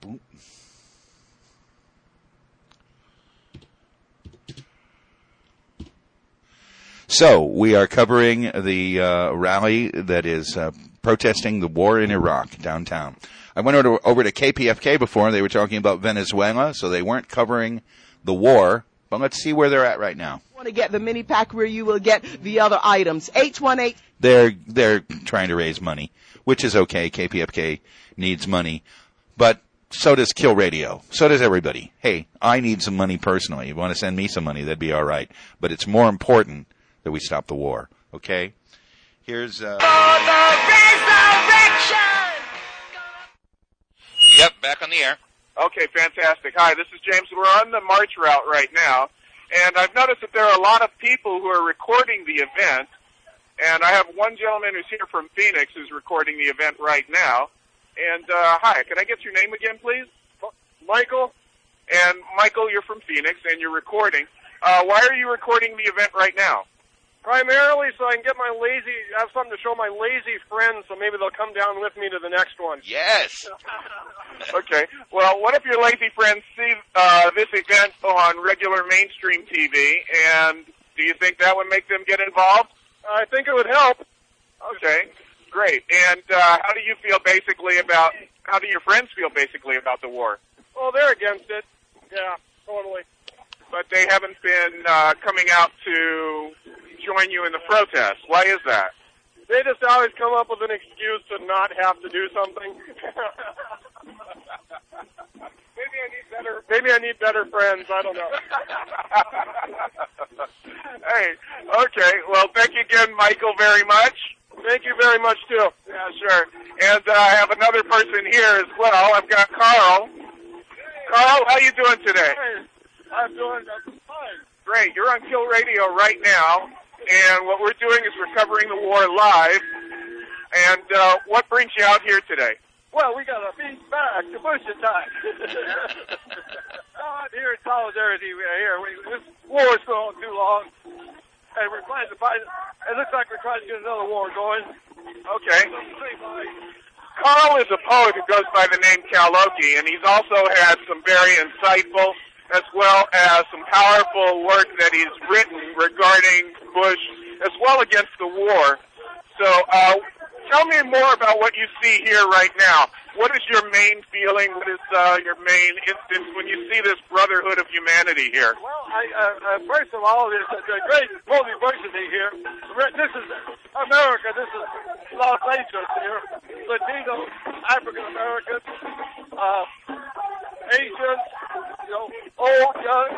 So we are covering the rally that is protesting the war in Iraq downtown. I went over to KPFK before. They were talking about Venezuela, so they weren't covering the war. But let's see where they're at right now. Want to get the mini pack where you will get the other items. 818. They're trying to raise money, which is okay. KPFK needs money, but so does Kill Radio. So does everybody. Hey, I need some money personally. You want to send me some money, that'd be all right. But it's more important that we stop the war. Okay? Here's For the resurrection! Yep, back on the air. Okay, fantastic. Hi, this is James. We're on the march route right now, and I've noticed that there are a lot of people who are recording the event, and I have one gentleman who's here from Phoenix who's recording the event right now. And, hi, can I get your name again, please? Michael. And, Michael, you're from Phoenix, and you're recording. Why are you recording the event right now? Primarily so I can get have something to show my lazy friends, so maybe they'll come down with me to the next one. Yes. Okay. Well, what if your lazy friends see this event on regular mainstream TV, and do you think that would make them get involved? I think it would help. Okay. Great. And how do your friends feel basically about the war? Well, they're against it. Yeah, totally. But they haven't been coming out to join you in the protest. Why is that? They just always come up with an excuse to not have to do something. Maybe I need better friends. I don't know. Hey, okay. Well, thank you again, Michael, very much. Thank you very much, too. Yeah, sure. And I have another person here as well. I've got Carl. Carl, how you doing today? Hey, I'm doing fine. Great. You're on Kill Radio right now, and what we're doing is we're covering the war live. And what brings you out here today? Well, we got to beat back to Bush attack. I'm here in solidarity. This war is going too long, and we're trying to fight. It looks like we're trying to get another war going. Okay. Carl is a poet who goes by the name Kaloki, and he's also had some very insightful as well as some powerful work that he's written regarding Bush as well against the war. So tell me more about what you see here right now. What is your main feeling? What is your main instance when you see this brotherhood of humanity here? Well, first of all, it's a great diversity here. This is America. This is Los Angeles here. Latino, African Americans, Asians, old, young.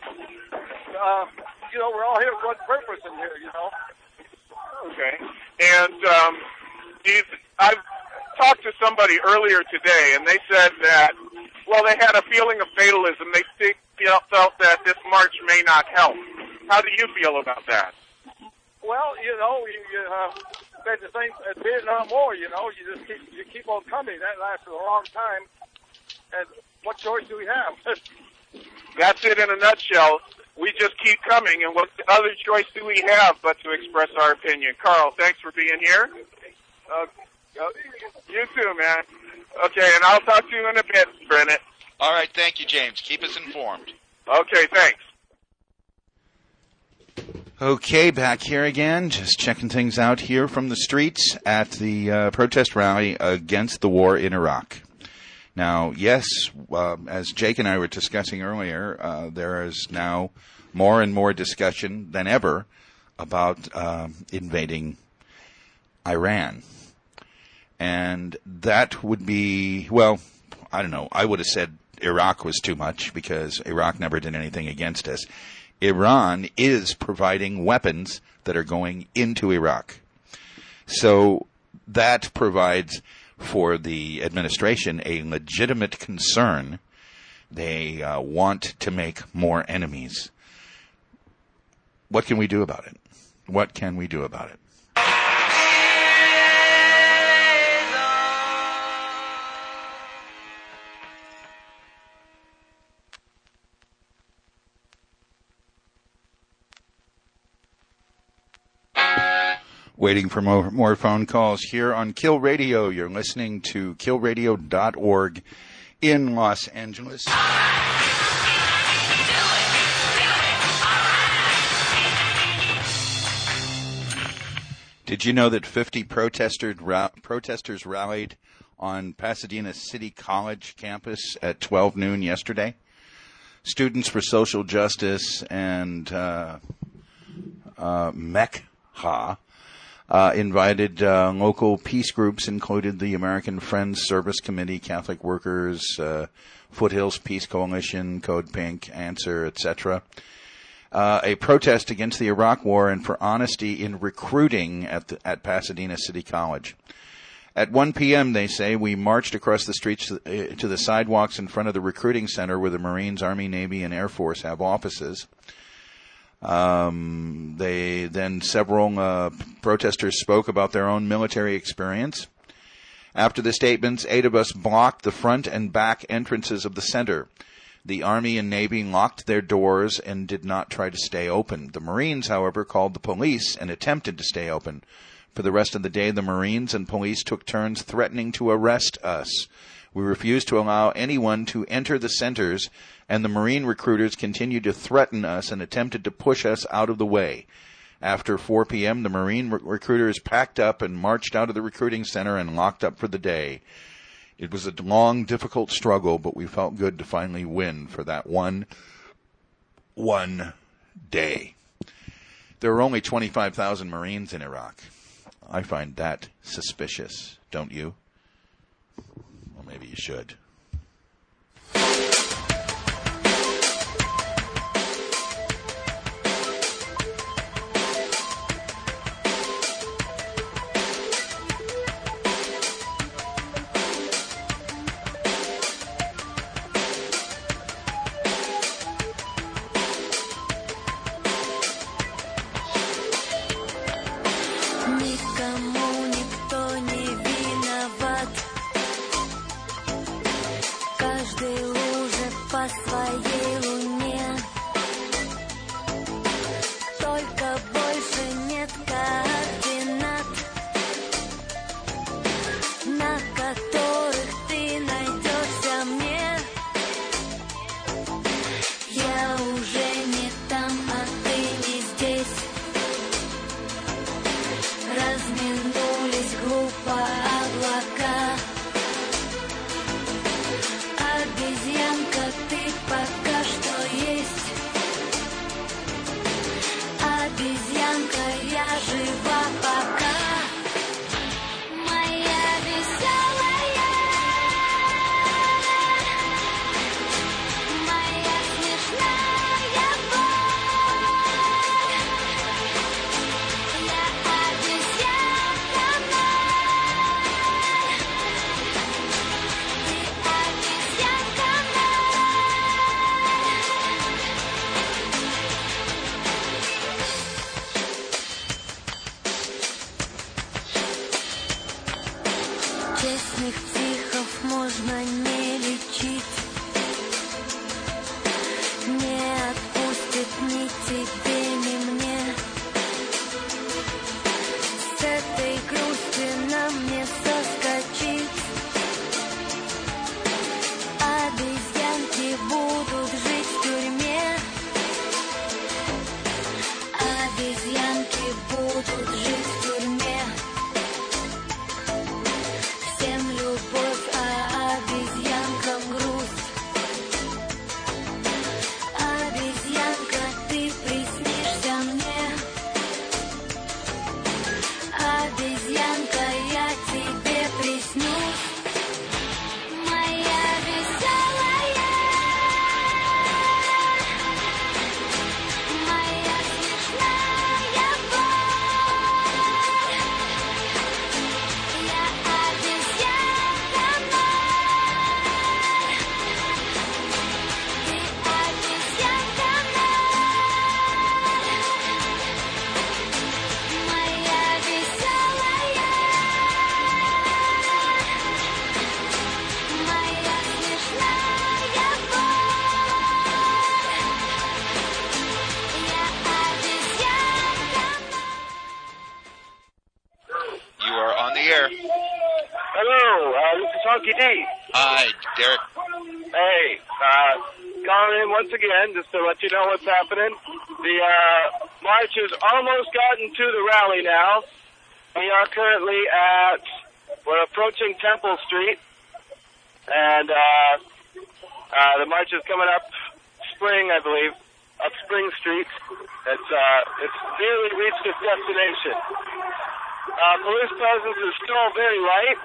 We're all here for one purpose in here, Okay. And I've talked to somebody earlier today, and they said that, well, they had a feeling of fatalism. They felt that this march may not help. How do you feel about that? Well, you said the same at Vietnam War. You just keep on coming. That lasted a long time. And what choice do we have? That's it in a nutshell. We just keep coming, and what other choice do we have but to express our opinion? Carl, thanks for being here. You too, man. Okay, and I'll talk to you in a bit, Bennett. All right, thank you, James. Keep us informed. Okay, thanks. Okay, back here again, just checking things out here from the streets at the protest rally against the war in Iraq. Now, yes, as Jake and I were discussing earlier, there is now more and more discussion than ever about invading Iran. And that would be, well, I don't know, I would have said Iraq was too much because Iraq never did anything against us. Iran is providing weapons that are going into Iraq. So that provides for the administration a legitimate concern. They want to make more enemies. What can we do about it? What can we do about it? Waiting for more phone calls here on Kill Radio. You're listening to killradio.org in Los Angeles. Did you know that 50 protesters rallied on Pasadena City College campus at 12 noon yesterday? Students for Social Justice and MECHA invited local peace groups, included the American Friends Service Committee, Catholic Workers, Foothills Peace Coalition, Code Pink, Answer, etc., a protest against the Iraq War and for honesty in recruiting at Pasadena City College. At 1 p.m., they say, we marched across the streets to the sidewalks in front of the recruiting center where the Marines, Army, Navy, and Air Force have offices. Several protesters spoke about their own military experience. After the statements, 8 of us blocked the front and back entrances of the center. The Army and Navy locked their doors and did not try to stay open. The Marines, however, called the police and attempted to stay open. For the rest of the day, the Marines and police took turns threatening to arrest us. We refused to allow anyone to enter the centers, and the Marine recruiters continued to threaten us and attempted to push us out of the way. After 4 p.m., the Marine recruiters packed up and marched out of the recruiting center and locked up for the day. It was a long, difficult struggle, but we felt good to finally win for that one day. There are only 25,000 Marines in Iraq. I find that suspicious, don't you? Well, maybe you should. Hello, this is Honky D. Hi, Derek. Hey, calling in once again just to let you know what's happening. The march has almost gotten to the rally now. We are currently we're approaching Temple Street, and the march is coming up Spring, I believe, up Spring Street. It's nearly reached its destination. Police presence is still very light.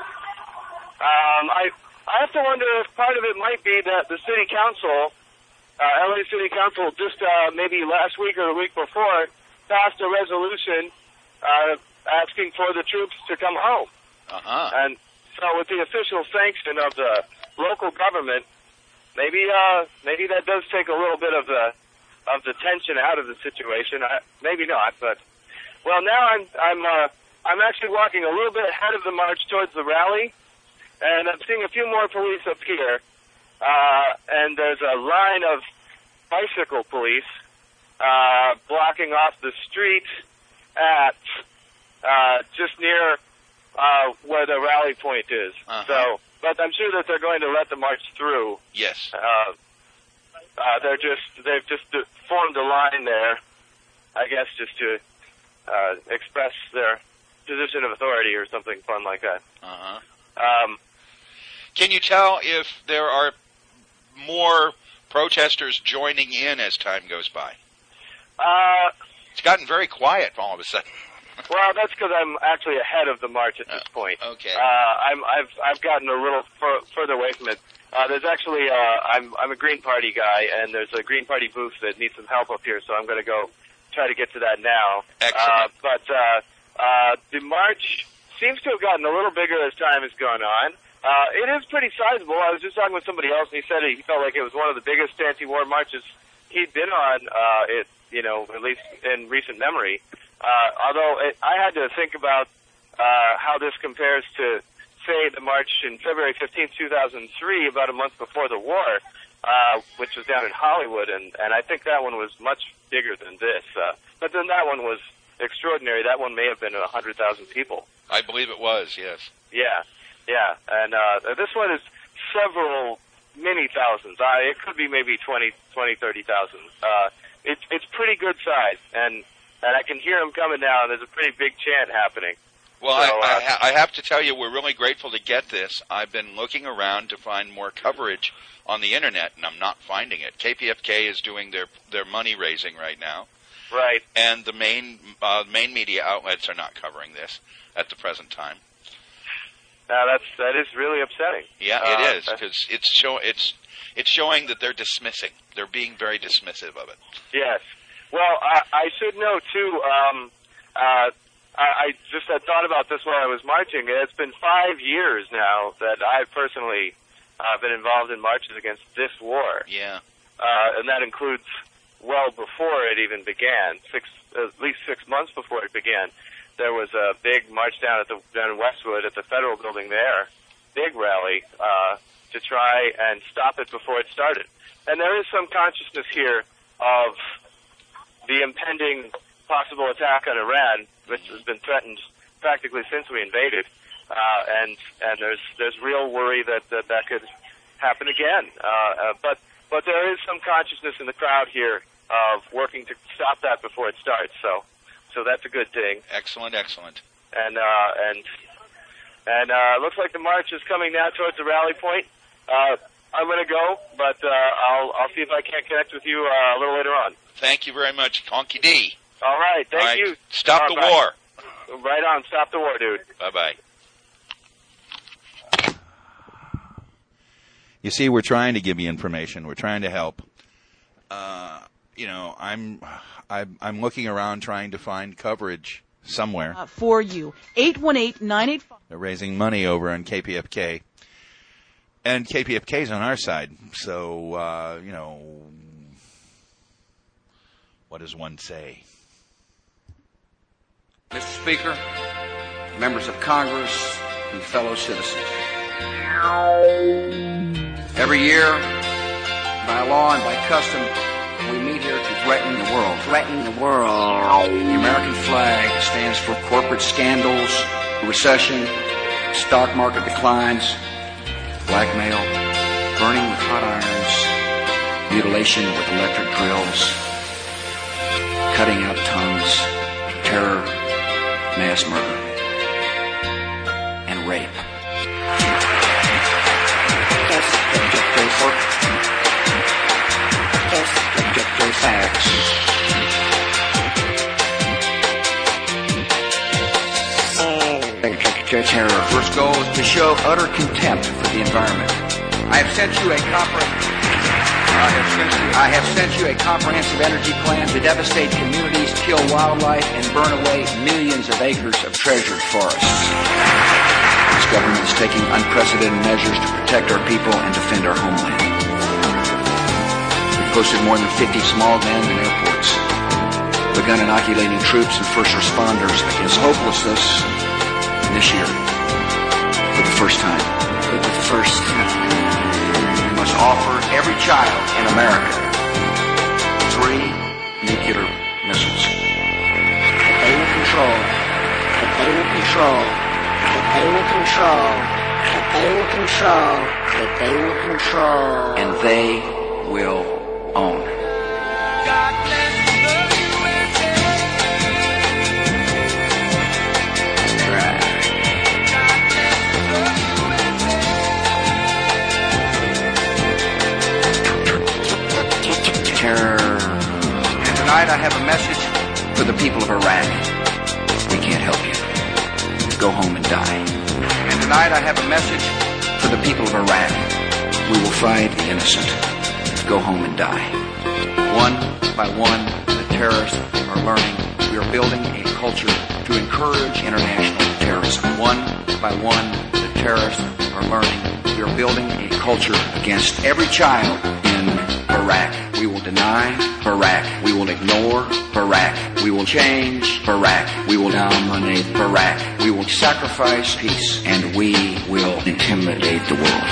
I have to wonder if part of it might be that the city council, LA City Council, just maybe last week or the week before, passed a resolution asking for the troops to come home. And so with the official sanction of the local government, maybe that does take a little bit of the tension out of the situation. Maybe not, but well, now I'm actually walking a little bit ahead of the march towards the rally, and I'm seeing a few more police up here, and there's a line of bicycle police blocking off the street at just near where the rally point is. So, but I'm sure that they're going to let the march through. Yes. They've just formed a line there, I guess, just to express their position of authority or something fun like that. Can you tell if there are more protesters joining in as time goes by? It's gotten very quiet all of a sudden. Well, that's because I'm actually ahead of the march at this point. Okay. I've gotten a little further away from it. There's actually I'm a Green Party guy, and there's a Green Party booth that needs some help up here, so I'm going to go try to get to that now. Excellent. But the march seems to have gotten a little bigger as time has gone on. It is pretty sizable. I was just talking with somebody else, and he said he felt like it was one of the biggest anti-war marches he'd been on, at least in recent memory. Although I had to think about how this compares to, say, the march in February 15th, 2003, about a month before the war, which was down in Hollywood, and I think that one was much bigger than this. But then that one was extraordinary. That one may have been 100,000 people. I believe it was, yes. Yeah. And this one is several many thousands. It could be maybe 30,000. It's pretty good size, and I can hear them coming now. There's a pretty big chant happening. Well, so, I have to tell you, we're really grateful to get this. I've been looking around to find more coverage on the Internet, and I'm not finding it. KPFK is doing their money raising right now. Right. And the main media outlets are not covering this at the present time. That is really upsetting. Yeah, it is, because it's showing that they're dismissing. They're being very dismissive of it. Yes. Well, I should know, too, I just had thought about this while I was marching. It's been 5 years now that I've personally been involved in marches against this war. Yeah. And that includes well before it even began, at least 6 months before it began. There was a big march down in Westwood at the Federal Building there, big rally, to try and stop it before it started. And there is some consciousness here of the impending possible attack on Iran, which has been threatened practically since we invaded, and there's real worry that could happen again. But there is some consciousness in the crowd here of working to stop that before it starts. So that's a good thing. Excellent. And looks like the march is coming now towards the rally point. I'm going to go, but I'll see if I can't connect with you a little later on. Thank you very much, Conky D. All right, thank you. Stop the war. Right on, stop the war, dude. Bye-bye. You see, we're trying to give you information. We're trying to help. I'm looking around trying to find coverage somewhere. For you. 818-985. They're raising money over on KPFK. And KPFK's on our side. So, what does one say? Mr. Speaker, members of Congress, and fellow citizens. Every year, by law and by custom, we meet here to threaten the world. Threaten the world. The American flag stands for corporate scandals, recession, stock market declines, blackmail, burning with hot irons, mutilation with electric drills, cutting out tongues, terror, mass murder, and rape. Facts. Terror. First goal is to show utter contempt for the environment. I have sent you a comprehensive energy plan to devastate communities, kill wildlife, and burn away millions of acres of treasured forests. This government is taking unprecedented measures to protect our people and defend our homeland. We've posted more than 50 small dams and airports, begun inoculating troops and first responders against hopelessness this year. For the first time. We must offer every child in America 3 nuclear missiles. Obtain control. Obtain control. Obtain control. Obtain control. Obtain control. And they will own. Terror. And tonight I have a message for the people of Iraq. We can't help you. Go home and die. And tonight I have a message for the people of Iraq. We will fight the innocent. Go home and die. One by one, the terrorists are learning we are building a culture to encourage international terrorism. One by one, the terrorists are learning we are building a culture against every child in Iraq. We will deny Iraq. We will ignore Iraq. We will change Iraq. We will dominate Iraq. We will sacrifice peace, and we will intimidate the world.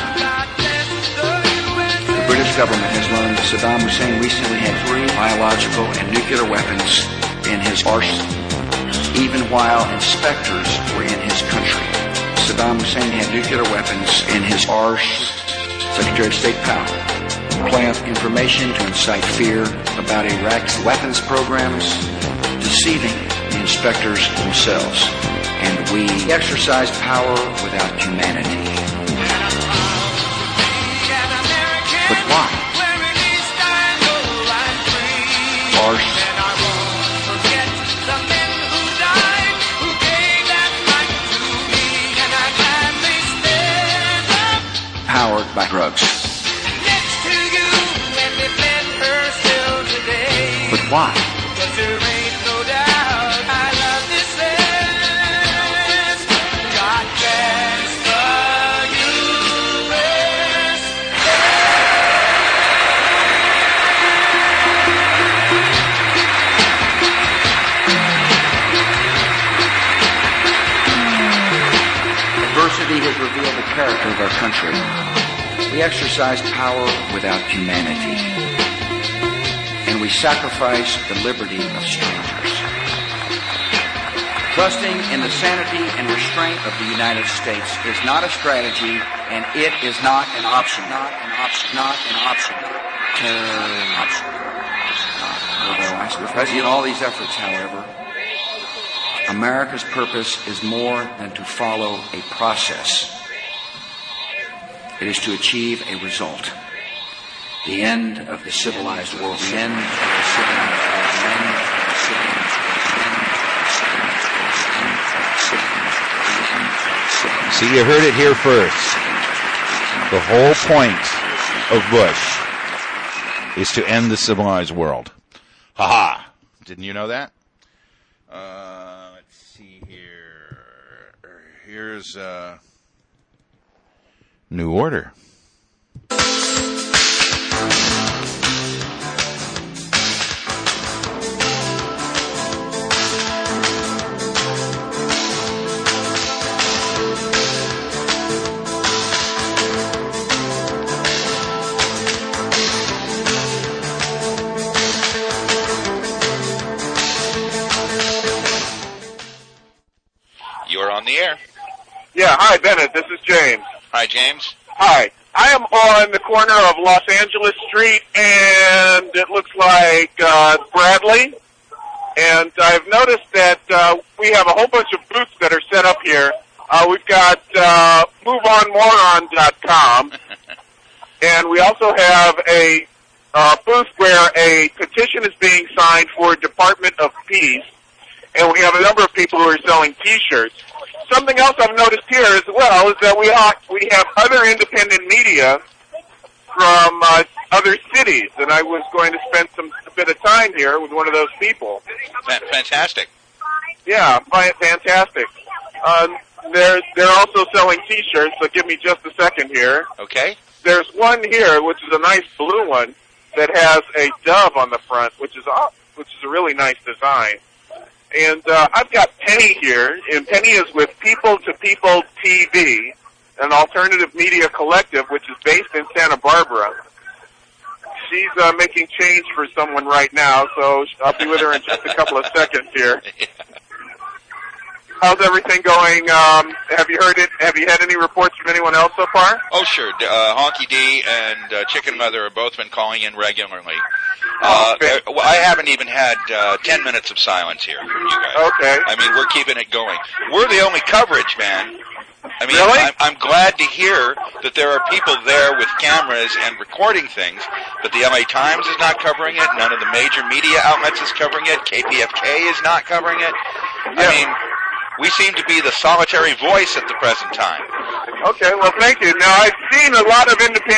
The British government has learned that Saddam Hussein recently had 3 biological and nuclear weapons in his arsenal, even while inspectors were in his country. Saddam Hussein had nuclear weapons in his arsenal. Secretary of State Powell plant information to incite fear about Iraq's weapons programs, deceiving the inspectors themselves. And we exercise power without humanity. But why? Powered by drugs. But why? Because there ain't no doubt I love this land. God bless the U.S. Adversity has revealed the character of our country. We exercise power without humanity. And we sacrifice the liberty of strangers. Trusting in the sanity and restraint of the United States is not a strategy, and it is not an option. Not an option. Not an option. Option. In all these efforts, however, America's purpose is more than to follow a process. It is to achieve a result. The end of the civilized world. The end of the civilized world. The end of the civilized world. See, you heard it here first. The whole point of Bush is to end the civilized world. Ha-ha. Didn't you know that? Let's see here. Here's New Order. You're on the air. Yeah, hi, Bennett. This is James. Hi, James. Hi. I am on the corner of Los Angeles Street, and it looks like Bradley. And I've noticed that we have a whole bunch of booths that are set up here. We've got MoveOnMoron.com, and we also have a booth where a petition is being signed for Department of Peace, and we have a number of people who are selling T-shirts. Something else I've noticed here as well is that we have other independent media from other cities, and I was going to spend a bit of time here with one of those people. Fantastic. Yeah, fantastic. They're also selling T-shirts, so give me just a second here. Okay. There's one here, which is a nice blue one, that has a dove on the front, which is a really nice design. And I've got Penny here, and Penny is with People to People TV, an alternative media collective which is based in Santa Barbara. She's making change for someone right now, so I'll be with her in just a couple of seconds here. How's everything going? Have you heard it? Have you had any reports from anyone else so far? Oh, sure. Honky D and Chicken Mother have both been calling in regularly. I haven't even had 10 minutes of silence here from you guys. Okay. I mean, we're keeping it going. We're the only coverage, man. I mean, really? I'm glad to hear that there are people there with cameras and recording things, but the LA Times is not covering it. None of the major media outlets is covering it. KPFK is not covering it. Yeah. I mean, we seem to be the solitary voice at the present time. Okay, well, thank you. Now, I've seen a lot of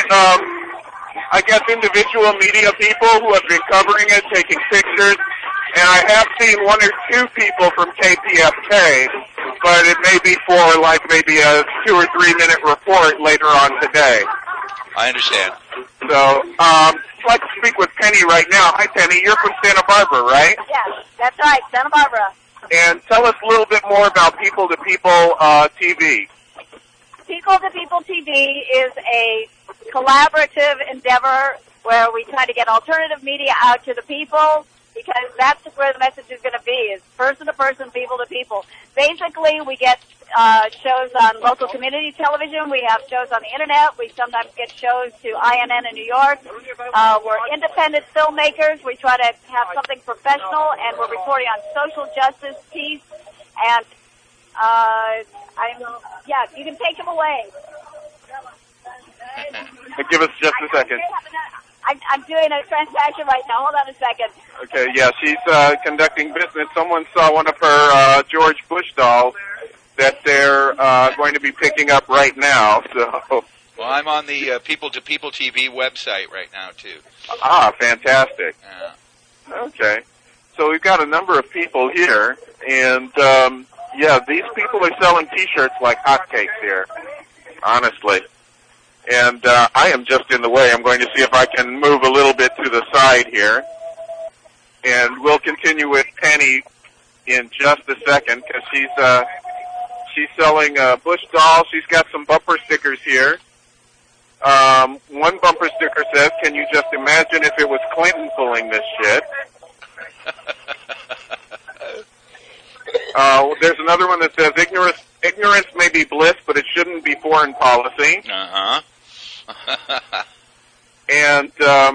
individual media people who have been covering it, taking pictures, and I have seen one or two people from KPFK, but it may be for maybe a 2 or 3 minute report later on today. I understand. So, I'd like to speak with Penny right now. Hi, Penny. You're from Santa Barbara, right? Yes, that's right, Santa Barbara. And tell us a little bit more about People to People TV. People to People TV is a collaborative endeavor where we try to get alternative media out to the people, because that's where the message is going to be, is person to person, people to people. Basically, we get shows on local community television. We have shows on the internet. We sometimes get shows to INN in New York. We're independent filmmakers. We try to have something professional, and we're reporting on social justice, peace, and you can take them away. Give us just a second. I'm doing a transaction right now. Hold on a second. Okay, yeah, she's conducting business. Someone saw one of her George Bush dolls that they're going to be picking up right now. So. Well, I'm on the People to People TV website right now, too. Ah, fantastic. Yeah. Okay. So we've got a number of people here, and, these people are selling T-shirts like hotcakes here, honestly. And I am just in the way. I'm going to see if I can move a little bit to the side here. And we'll continue with Penny in just a second, because she's selling a Bush doll. She's got some bumper stickers here. One bumper sticker says, "Can you just imagine if it was Clinton pulling this shit?" There's another one that says, ignorance may be bliss, but it shouldn't be foreign policy. Uh-huh. And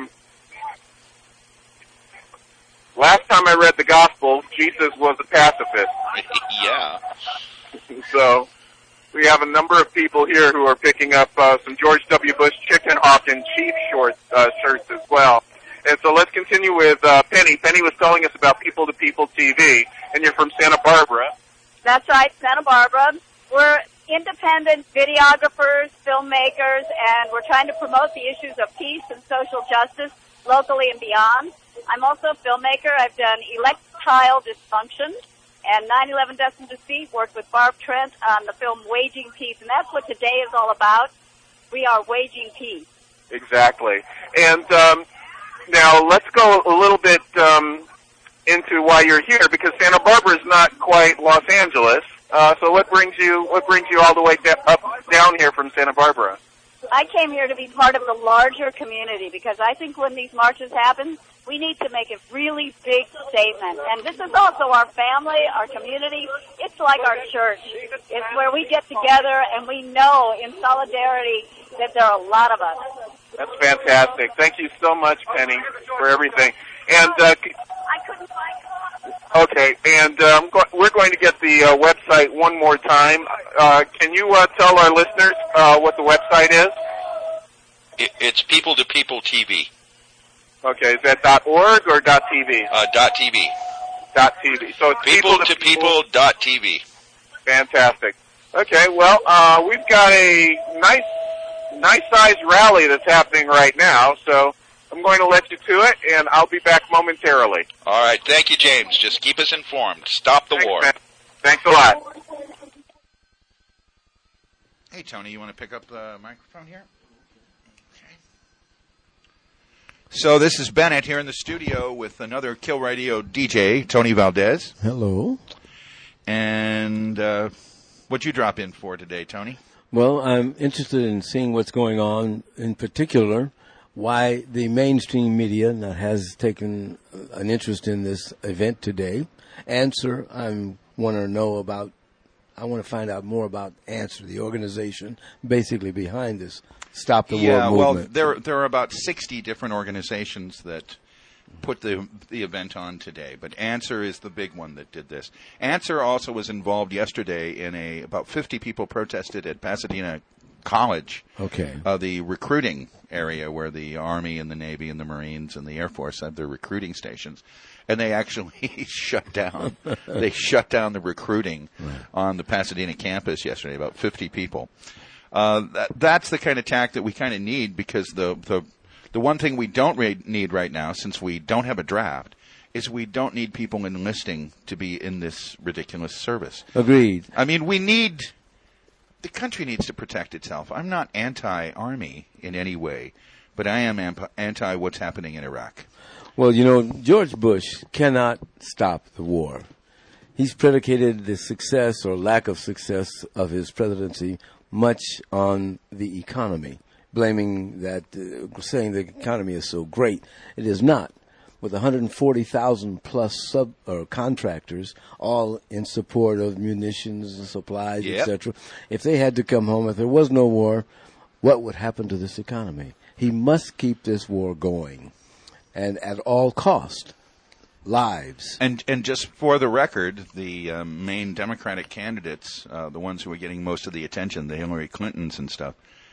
last time I read the Gospel, Jesus was a pacifist. Yeah. So we have a number of people here who are picking up some George W. Bush Chicken Hawk and Chief shirts as well. And so let's continue with Penny. Penny was telling us about People to People TV, and you're from Santa Barbara. That's right, Santa Barbara. We're independent videographers, filmmakers, and we're trying to promote the issues of peace and social justice locally and beyond. I'm also a filmmaker. I've done Electile Dysfunction and 9/11 Destined Defeat, worked with Barb Trent on the film Waging Peace, and that's what today is all about. We are waging peace. Exactly. And now let's go a little bit into why you're here, because Santa Barbara is not quite Los Angeles. So what brings you all the way down here from Santa Barbara? I came here to be part of the larger community because I think when these marches happen, we need to make a really big statement. And this is also our family, our community. It's like our church. It's where we get together and we know in solidarity that there are a lot of us. That's fantastic. Thank you so much, Penny, for everything. And I couldn't find okay, and we're going to get the website one more time. Can you tell our listeners what the website is? It's People to People TV. Okay, is that .org or .tv? .tv. .tv. So it's People to People .tv. Fantastic. Okay, well, we've got a nice sized rally that's happening right now, so I'm going to let you to it, and I'll be back momentarily. All right, thank you, James. Just keep us informed. Stop the war. Man. Thanks a lot. Hey, Tony, you want to pick up the microphone here? Okay. So this is Bennett here in the studio with another Kill Radio DJ, Tony Valdez. Hello. And what'd you drop in for today, Tony? Well, I'm interested in seeing what's going on, in particular, why the mainstream media has taken an interest in this event today. Answer, I want to find out more about Answer, the organization basically behind this Stop the War movement. Well, there are about 60 different organizations that put the event on today, but Answer is the big one that did this. Answer also was involved yesterday in about 50 people protested at Pasadena College, the recruiting area where the Army and the Navy and the Marines and the Air Force have their recruiting stations, and they actually shut down. They shut down the recruiting on the Pasadena campus yesterday. About 50 people. That's the kind of tack that we kind of need, because the one thing we don't need right now, since we don't have a draft, is we don't need people enlisting to be in this ridiculous service. Agreed. I mean, the country needs to protect itself. I'm not anti-Army in any way, but I am anti what's happening in Iraq. Well, George Bush cannot stop the war. He's predicated the success or lack of success of his presidency much on the economy, blaming that, saying the economy is so great. It is not. With 140,000 plus contractors, all in support of munitions and supplies, etc. If they had to come home, if there was no war, what would happen to this economy? He must keep this war going, and at all cost, lives. And just for the record, the main Democratic candidates, the ones who are getting most of the attention, the Hillary Clintons and stuff,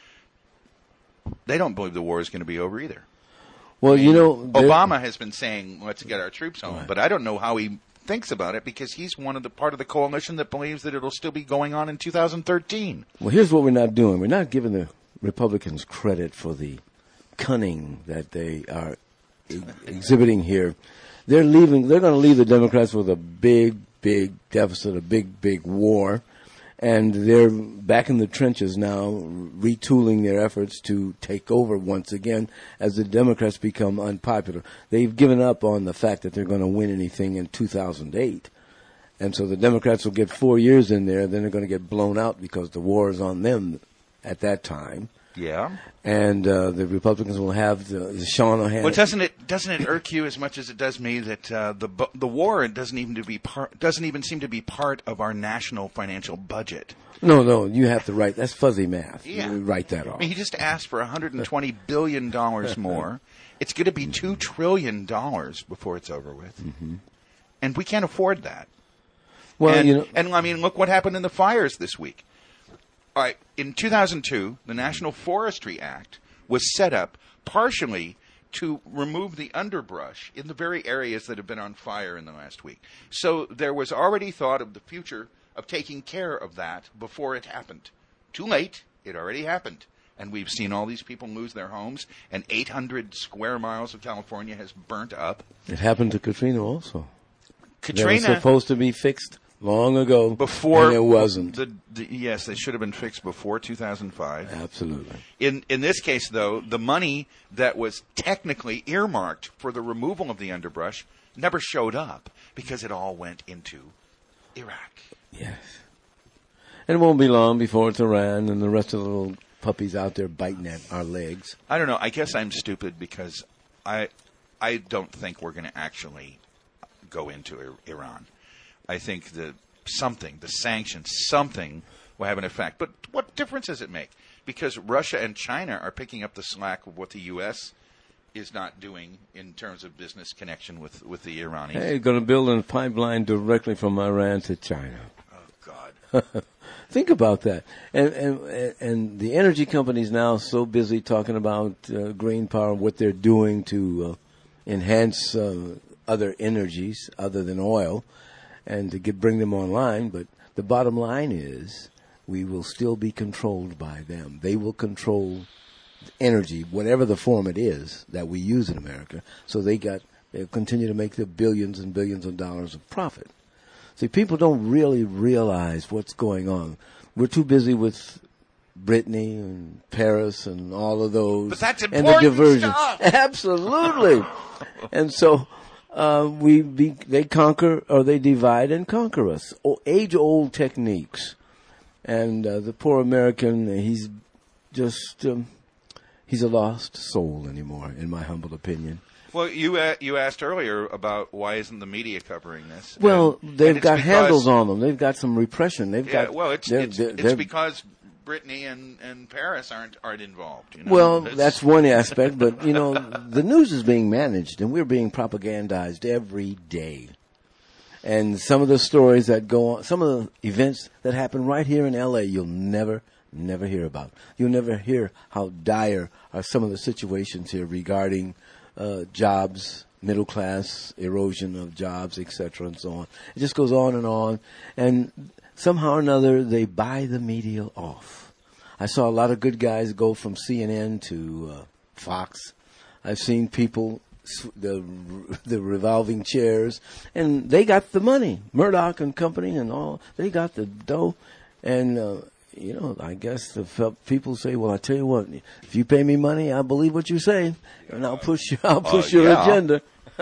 they don't believe the war is going to be over either. Well, Obama has been saying, let's get our troops home, but I don't know how he thinks about it, because he's part of the coalition that believes that it'll still be going on in 2013. Well, here's what we're not doing. We're not giving the Republicans credit for the cunning that they are exhibiting here. They're going to leave the Democrats with a big deficit, a big war. And they're back in the trenches now, retooling their efforts to take over once again as the Democrats become unpopular. They've given up on the fact that they're going to win anything in 2008. And so the Democrats will get 4 years in there, then they're going to get blown out because the war is on them at that time. Yeah. And the Republicans will have the Sean O'Hara. Well, doesn't it irk you as much as it does me that the war doesn't even seem to be part of our national financial budget? No, you have to write. That's fuzzy math. Yeah. You write that off. I mean, he just asked for $120 billion more. It's going to be $2 trillion before it's over with. Mm-hmm. And we can't afford that. Well, and I mean, look what happened in the fires this week. All right, in 2002, the National Forestry Act was set up partially to remove the underbrush in the very areas that have been on fire in the last week. So there was already thought of the future of taking care of that before it happened. Too late, it already happened. And we've seen all these people lose their homes, and 800 square miles of California has burnt up. It happened to Katrina also. Katrina was supposed to be fixed long ago, before, and it wasn't. Yes, they should have been fixed before 2005. Absolutely. In this case, though, the money that was technically earmarked for the removal of the underbrush never showed up because it all went into Iraq. Yes. And it won't be long before it's Iran and the rest of the little puppies out there biting at our legs. I don't know. I guess I'm stupid because I don't think we're going to actually go into Iran. I think the sanctions, something will have an effect. But what difference does it make? Because Russia and China are picking up the slack of what the U.S. is not doing in terms of business connection with the Iranians. Hey, you're going to build a pipeline directly from Iran to China. Oh, God. Think about that. And the energy companies now so busy talking about green power, what they're doing to enhance other energies other than oil and to bring them online. But the bottom line is we will still be controlled by them. They will control energy, whatever the form it is that we use in America. So they'll continue to make the billions and billions of dollars of profit. See, people don't really realize what's going on. We're too busy with Britney and Paris and all of those. But that's important and the diversion. Stuff. Absolutely. And so they conquer, or they divide and conquer us. Age-old techniques. And the poor American, he's just he's a lost soul anymore, in my humble opinion. Well, you asked earlier about why isn't the media covering this? Well, they've got handles on them. They've got some repression. It's because Brittany and Paris aren't involved. You know? Well, that's one aspect, but the news is being managed, and we're being propagandized every day. And some of the stories that go on, some of the events that happen right here in L.A., you'll never hear about. You'll never hear how dire are some of the situations here regarding jobs, middle class, erosion of jobs, etc., and so on. It just goes on, and somehow or another they buy the media off. I saw a lot of good guys go from CNN to Fox. I've seen people, the revolving chairs, and they got the money. Murdoch and company and all, they got the dough, and I guess the people say, well, I tell you what, if you pay me money, I believe what you say, and I'll push your agenda.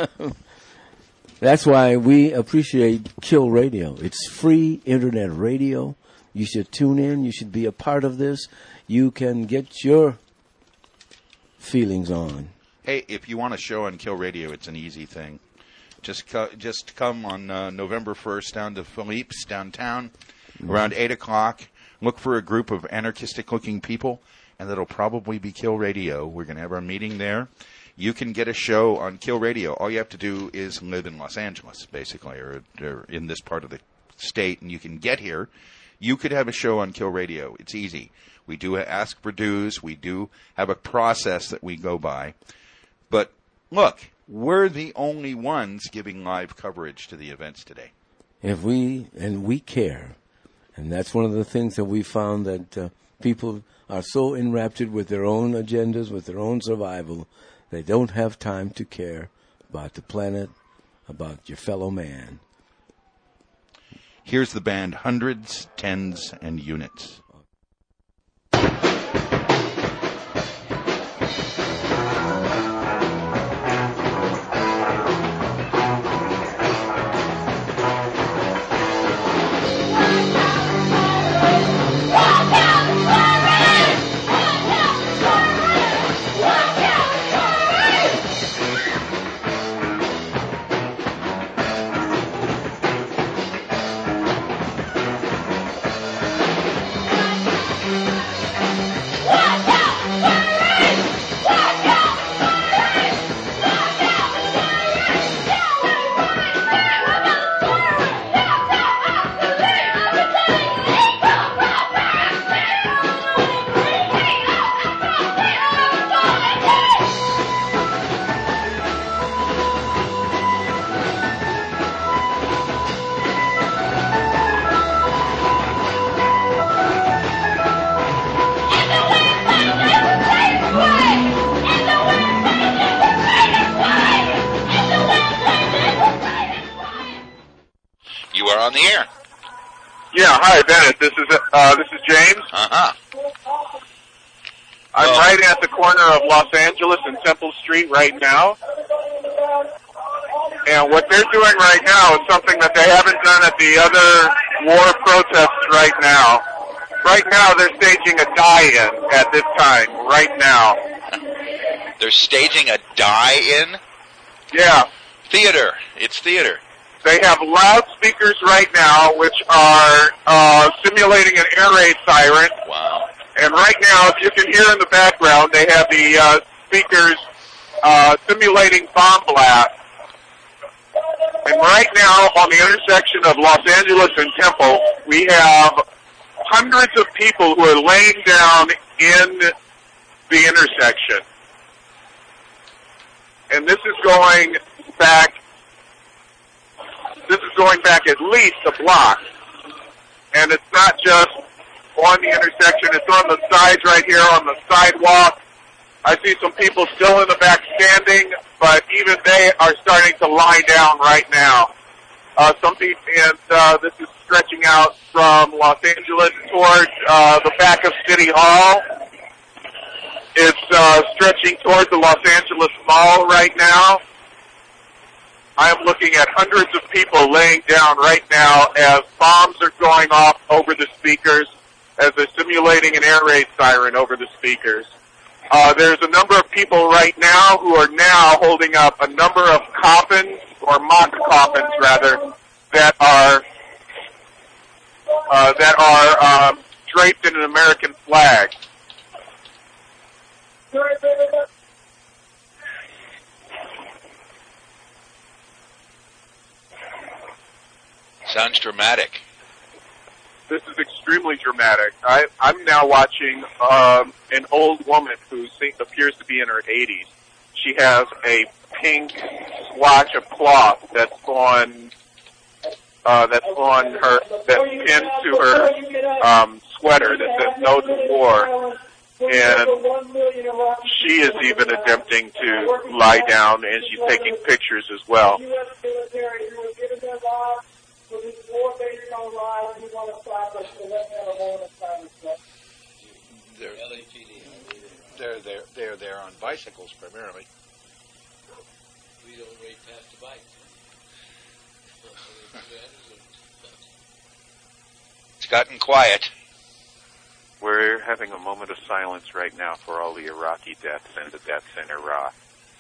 That's why we appreciate Kill Radio. It's free internet radio. You should tune in. You should be a part of this. You can get your feelings on. Hey, if you want a show on Kill Radio, it's an easy thing. Just come on November 1st down to Philippe's downtown around 8 o'clock. Look for a group of anarchistic-looking people, and that'll probably be Kill Radio. We're going to have our meeting there. You can get a show on Kill Radio. All you have to do is live in Los Angeles, basically, or in this part of the state, and you can get here. You could have a show on Kill Radio. It's easy. We do ask for dues. We do have a process that we go by. But, look, we're the only ones giving live coverage to the events today. We care. And that's one of the things that we found, that people are so enraptured with their own agendas, with their own survival, they don't have time to care about the planet, about your fellow man. Here's the band Hundreds, Tens, and Units. On the air. Yeah, hi, Bennett. This is James. I'm right at the corner of Los Angeles and Temple Street right now. And what they're doing right now is something that they haven't done at the other war protests right now. Right now, they're staging a die-in at this time, right now. They're staging a die-in? Yeah. Theater. It's theater. They have loudspeakers right now, which are simulating an air raid siren. Wow. And right now, if you can hear in the background, they have the speakers simulating bomb blasts. And right now, on the intersection of Los Angeles and Temple, we have hundreds of people who are laying down in the intersection. And this is going back at least a block. And it's not just on the intersection, it's on the sides right here on the sidewalk. I see some people still in the back standing, but even they are starting to lie down right now. Some people, and this is stretching out from Los Angeles towards the back of City Hall. It's stretching towards the Los Angeles Mall right now. I am looking at hundreds of people laying down right now as bombs are going off over the speakers, as they're simulating an air raid siren over the speakers. There's a number of people right now who are now holding up a number of coffins, or mock coffins rather, that are draped in an American flag. Sounds dramatic. This is extremely dramatic. I'm now watching an old woman who appears to be in her 80s. She has a pink swatch of cloth that's pinned to her sweater that says "No to War," and she is even attempting to lie down, and she's taking pictures as well. They're there on bicycles primarily. We don't rate past the bike. It's gotten quiet. We're having a moment of silence right now for all the Iraqi deaths and the deaths in Iraq.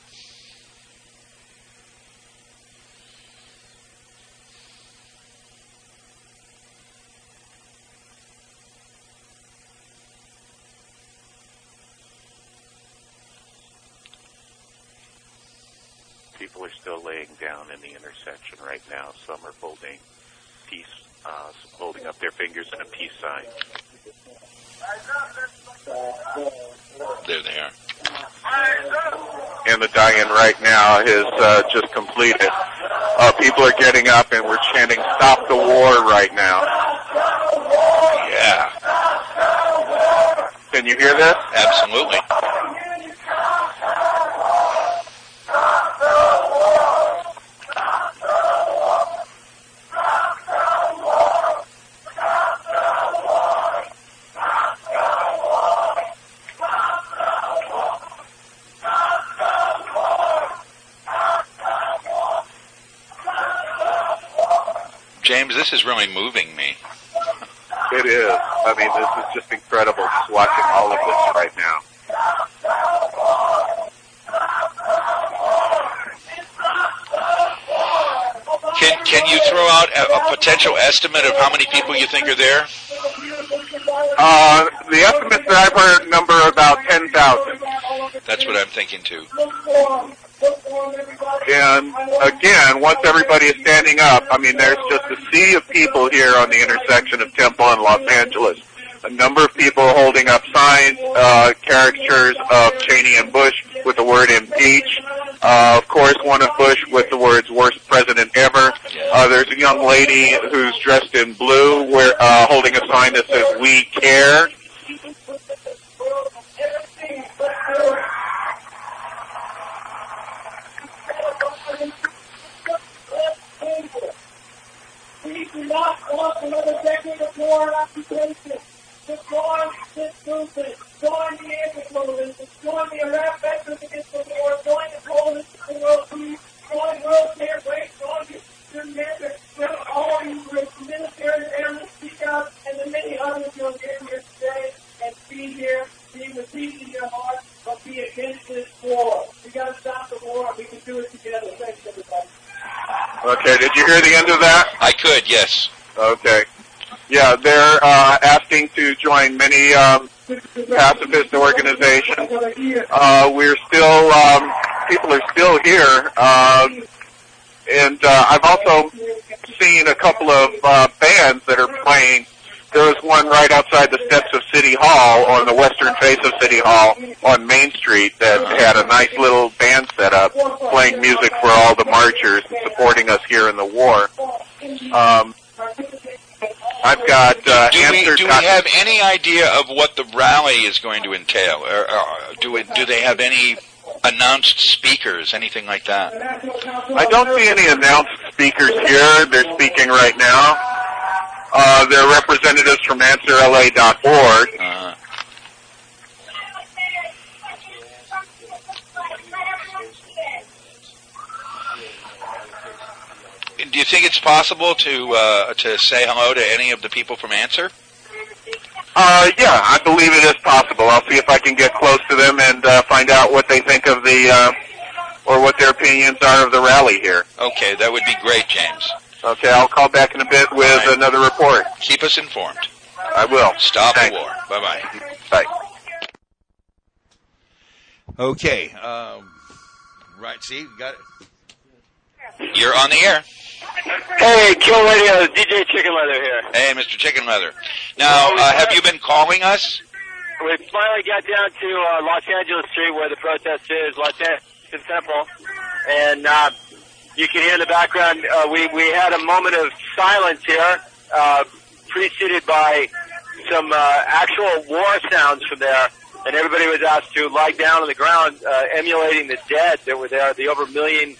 People are still laying down in the intersection right now. Some are holding holding up their fingers in a peace sign. There they are. And the die-in right now is just completed. People are getting up and we're chanting "Stop the War" right now. Yeah. Can you hear this? Absolutely. James, this is really moving me. It is. I mean, this is just incredible just watching all of this right now. Can you throw out a potential estimate of how many people you think are there? The estimates that I've heard number about 10,000. That's what I'm thinking too. And again, once everybody is standing up, I mean, there's just a sea of people here on the intersection of Temple and Los Angeles. A number of people holding up signs, caricatures of Cheney and Bush with the word "impeach." Of course, one of Bush with the words "worst president ever." There's a young lady who's dressed in blue, holding a sign that says "We care." We do not want another decade of war and occupation. Destroy this movement. Join the anti-movement. Join the Iraq veterans against the war. Join the coalition for world peace. Join World Fair Break. Join your members. All you military airmen speak out, and the many others you'll hear here. Okay, did you hear the end of that? I could, yes. Okay. Yeah, they're asking to join many pacifist organizations. We're still, people are still here, and I've also seen a couple of bands that are playing. There was one right outside the steps of City Hall on the western face of City Hall on Main Street that had a nice little band set up playing music for all the marchers and supporting us here in the war. I've got do we have any idea of what the rally is going to entail? Or do they have any announced speakers, anything like that? I don't see any announced speakers here. They're speaking right now. They're representatives from AnswerLA.org. Do you think it's possible to say hello to any of the people from Answer? Yeah, I believe it is possible. I'll see if I can get close to them and find out what they think of the, or what their opinions are of the rally here. Okay, that would be great, James. Okay, I'll call back in a bit with another report. Keep us informed. I will. Stop the war. Bye-bye. Bye. Okay. Right, see, you got it. You're on the air. Hey, Kill Radio, DJ Chicken Leather here. Hey, Mr. Chicken Leather. Now, have you been calling us? We finally got down to Los Angeles Street where the protest is, Los Angeles Temple, and you can hear in the background, we had a moment of silence here, preceded by some actual war sounds from there, and everybody was asked to lie down on the ground, emulating the dead that were there, the over 1 million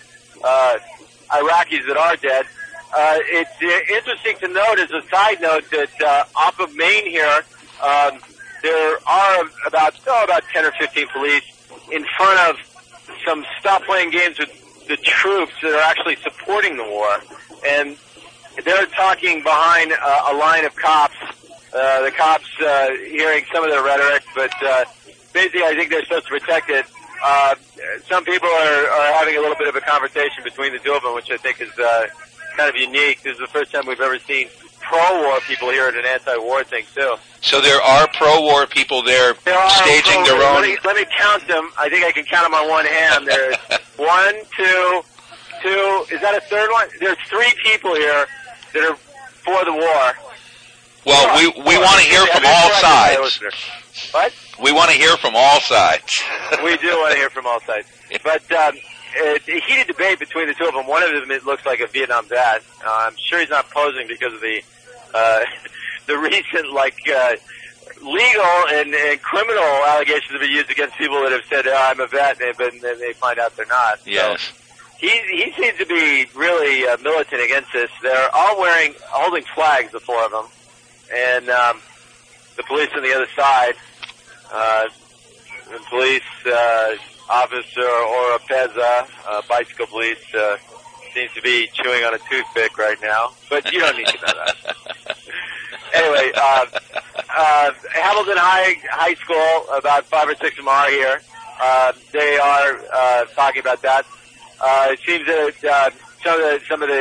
Iraqis that are dead. It's interesting to note, as a side note, that off of Main here, there are about 10 or 15 police in front of some stop playing games with the troops that are actually supporting the war, and they're talking behind a line of cops. The cops hearing some of their rhetoric, but basically I think they're supposed to protect it. Some people are having a little bit of a conversation between the two of them, which I think is kind of unique. This is the first time we've ever seen pro-war people here at an anti-war thing, too. So there are pro-war people there staging their own... Let me count them. I think I can count them on one hand. There's 1, 2, is that a third one? There's 3 people here that are for the war. Well, we want to hear from all sides. What? We want to hear from all sides. We do want to hear from all sides. But it's a heated debate between the two of them. One of them, it looks like a Vietnam vet. I'm sure he's not posing because of the recent, legal and criminal allegations have been used against people that have said, I'm a vet, and they find out they're not. Yes. So he seems to be really militant against this. They're all holding flags, the 4 of them. And the police on the other side, the police officer or a Peza, bicycle police, seems to be chewing on a toothpick right now. But you don't need to know that. Anyway, Hamilton High School, about 5 or 6 of them are here. They are talking about that. It seems that some of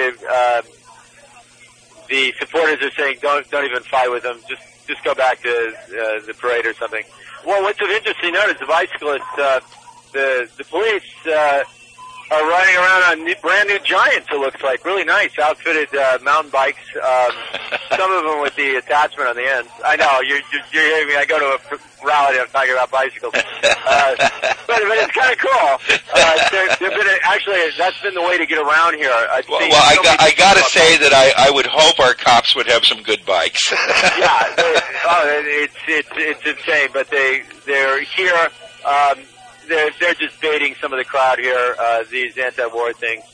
the supporters are saying don't even fight with them. Just go back to the parade or something. Well, what's of interesting note is the bicyclists, the police are riding around on brand new Giants. It looks like really nice, outfitted mountain bikes. Some of them with the attachment on the ends. I know you're hearing me. I go to a rally. I'm talking about bicycles, but it's kind of cool. Actually, that's been the way to get around here. I got to say that I would hope our cops would have some good bikes. Yeah, it's insane. But they're here. They're just baiting some of the crowd here, these anti-war things.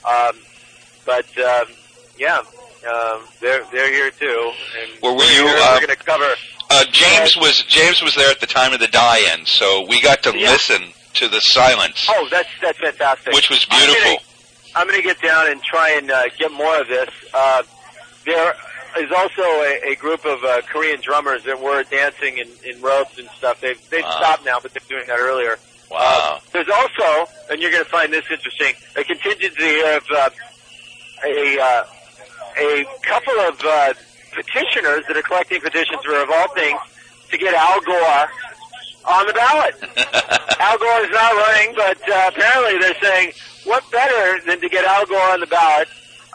They're here too. And were you? We're going to cover. James was there at the time of the die-in, so we got to listen to the silence. Oh, that's fantastic. Which was beautiful. I'm going to get down and try and get more of this. There is also a group of Korean drummers that were dancing in ropes and stuff. They've stopped now, but they're doing that earlier. Wow. There's also, and you're going to find this interesting, a contingency of a couple of petitioners that are collecting petitions for, of all things, to get Al Gore on the ballot. Al Gore is not running, but apparently they're saying, what better than to get Al Gore on the ballot?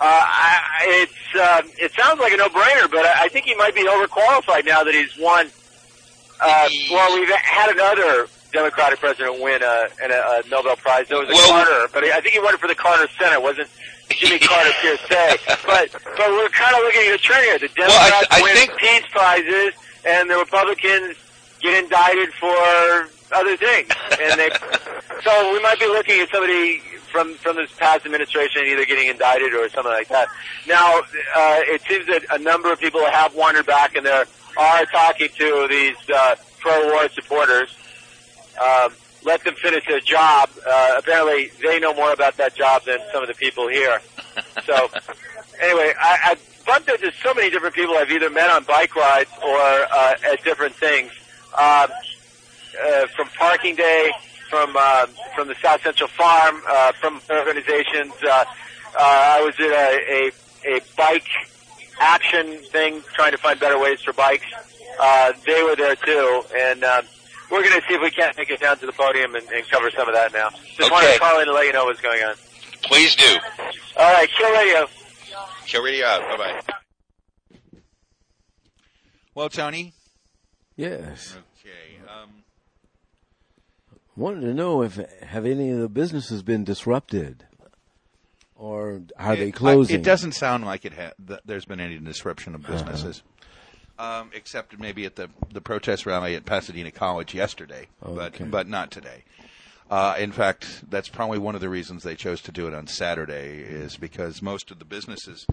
It sounds like a no-brainer, but I think he might be overqualified now that he's won. Well, we've had another Democratic president win a Nobel Prize. It was Carter, but I think he won it for the Carter Center. It wasn't Jimmy Carter per se. But we're kind of looking at a trend here. The Democrats win peace prizes, and the Republicans get indicted for other things. And so we might be looking at somebody from this past administration either getting indicted or something like that. Now, it seems that a number of people have wandered back, and they are talking to these pro-war supporters. Let them finish their job. Apparently, they know more about that job than some of the people here. So, anyway, I bumped into so many different people I've either met on bike rides or at different things. From Parking Day, from the South Central Farm, from organizations. I was at a bike action thing, trying to find better ways for bikes. They were there too, and we're going to see if we can't make it down to the podium and cover some of that now. Just wanted to call in to let you know what's going on. Please do. All right, Kill Radio. Kill Radio out. Bye-bye. Well, Tony? Yes. Okay. Wanted to know have any of the businesses been disrupted, or are they closing? It doesn't sound like there's been any disruption of businesses, except maybe at the protest rally at Pasadena College yesterday, but not today. In fact, that's probably one of the reasons they chose to do it on Saturday, is because most of the businesses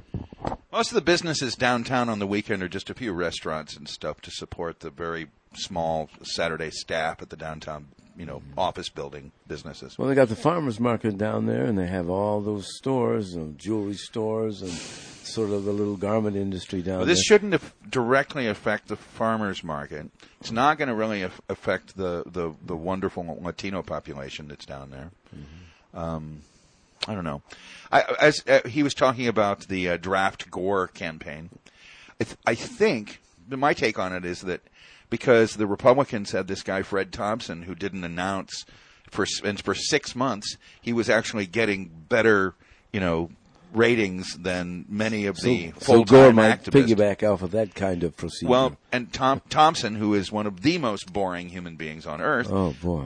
downtown on the weekend are just a few restaurants and stuff to support the very small Saturday staff at the downtown, office building businesses. Well, they got the farmers market down there, and they have all those stores and jewelry stores and sort of the little garment industry down there. This shouldn't directly affect the farmers market. It's not going to really affect the wonderful Latino population that's down there. Mm-hmm. I don't know. As he was talking about the Draft Gore campaign, I think my take on it is that because the Republicans had this guy, Fred Thompson, who didn't announce for 6 months, he was actually getting better, ratings than many of the full-time so Gore might activists. Piggyback off of that kind of procedure. Well, and Thompson, who is one of the most boring human beings on earth. Oh, boy.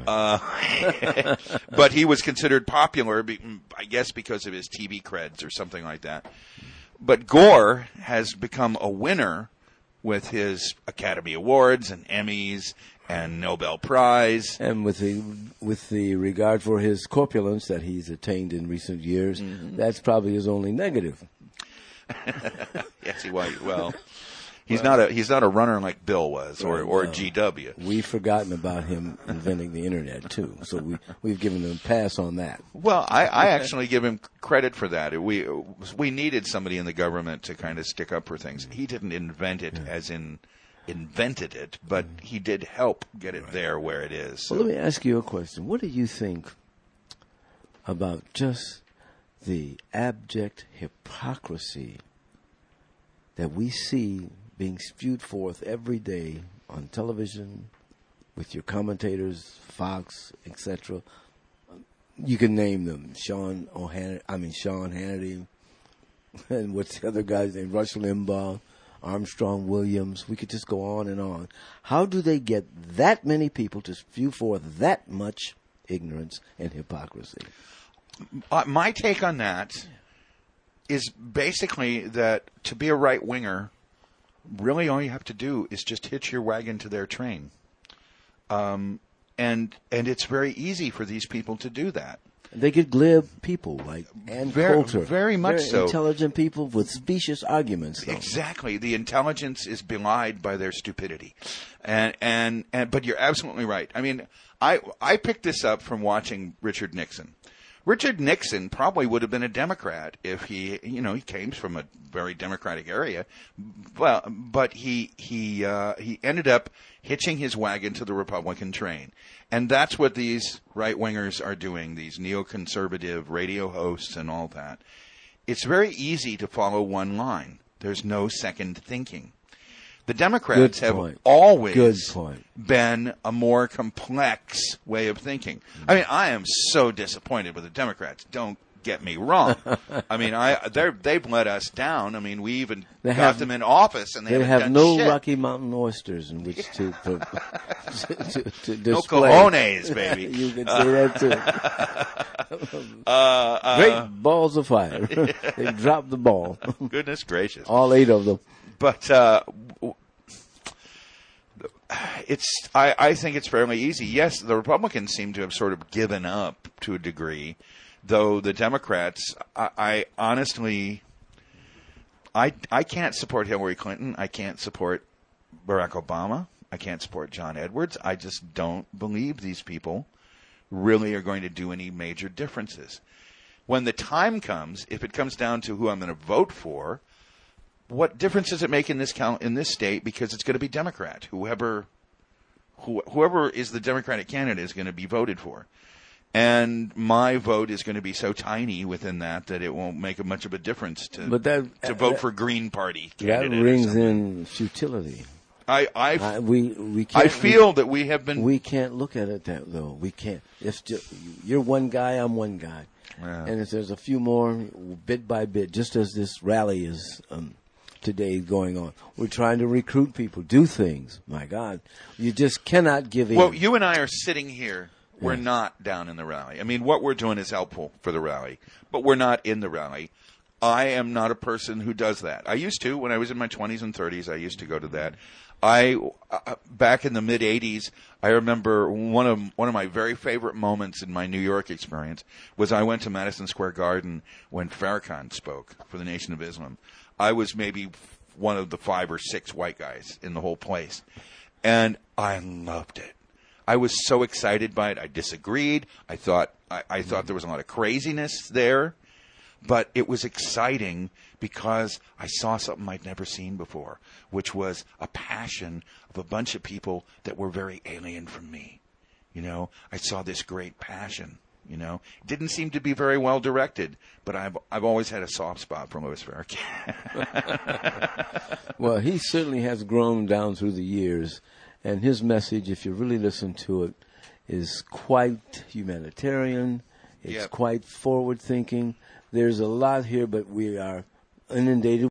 But he was considered popular, I guess, because of his TV creds or something like that. But Gore has become a winner with his Academy Awards and Emmys and Nobel Prize, and with the regard for his corpulence that he's attained in recent years, that's probably his only negative. Yes, he was. Well, he's not a runner like Bill was or GW. We've forgotten about him inventing the internet too, so we've given him a pass on that. Well, I actually give him credit for that. We needed somebody in the government to kind of stick up for things. He didn't invent it as in invented it, but he did help get it there where it is. So. Well, let me ask you a question. What do you think about just the abject hypocrisy that we see being spewed forth every day on television with your commentators, Fox, etc.? You can name them: Sean Hannity, and what's the other guy's name? Rush Limbaugh, Armstrong Williams. We could just go on and on. How do they get that many people to spew forth that much ignorance and hypocrisy? My take on that is basically that to be a right-winger, really all you have to do is just hitch your wagon to their train. And it's very easy for these people to do that. They get glib people like Ann Coulter. Very much very so. Intelligent people with specious arguments. Though. Exactly. The intelligence is belied by their stupidity. And but you're absolutely right. I mean, I picked this up from watching Richard Nixon. Richard Nixon probably would have been a Democrat if he came from a very Democratic area. Well, but he ended up hitching his wagon to the Republican train. And that's what these right-wingers are doing, these neoconservative radio hosts and all that. it's very easy to follow one line. There's no second thinking. The Democrats have always been a more complex way of thinking. I mean, I am so disappointed with the Democrats. Don't get me wrong. I mean, they've let us down. I mean, we even got them in office, and they haven't have done no shit. Rocky Mountain oysters in which to display. No cojones, baby. You can say that too. Great balls of fire. They dropped the ball. Goodness gracious. All 8 of them. But I think it's fairly easy. Yes, the Republicans seem to have sort of given up to a degree, though the Democrats, I honestly, I can't support Hillary Clinton. I can't support Barack Obama. I can't support John Edwards. I just don't believe these people really are going to do any major differences. When the time comes, if it comes down to who I'm going to vote for, what difference does it make in this state? Because it's going to be Democrat. Whoever is the Democratic candidate is going to be voted for. And my vote is going to be so tiny within that it won't make much of a difference to vote for Green Party candidate. That rings in futility. We feel that we have been. We can't look at it that though. We can't. You're one guy. I'm one guy. Yeah. And if there's a few more, bit by bit, just as this rally is today going on, we're trying to recruit people, do things. My God, you just cannot give in. Well, you and I are sitting here. We're not down in the rally. I mean, what we're doing is helpful for the rally, but we're not in the rally. I am not a person who does that. I used to when I was in my 20s and 30s. I used to go to that. Back in the mid 80s, I remember one of my very favorite moments in my New York experience was I went to Madison Square Garden when Farrakhan spoke for the Nation of Islam. I was maybe one of the 5 or 6 white guys in the whole place, and I loved it. I was so excited by it. I disagreed. I thought there was a lot of craziness there, but it was exciting because I saw something I'd never seen before, which was a passion of a bunch of people that were very alien from me. You know, I saw this great passion. You know, it didn't seem to be very well directed, but I've always had a soft spot for Louis Farrakhan. Well, he certainly has grown down through the years. And his message, if you really listen to it, is quite humanitarian. It's quite forward-thinking. There's a lot here, but we are inundated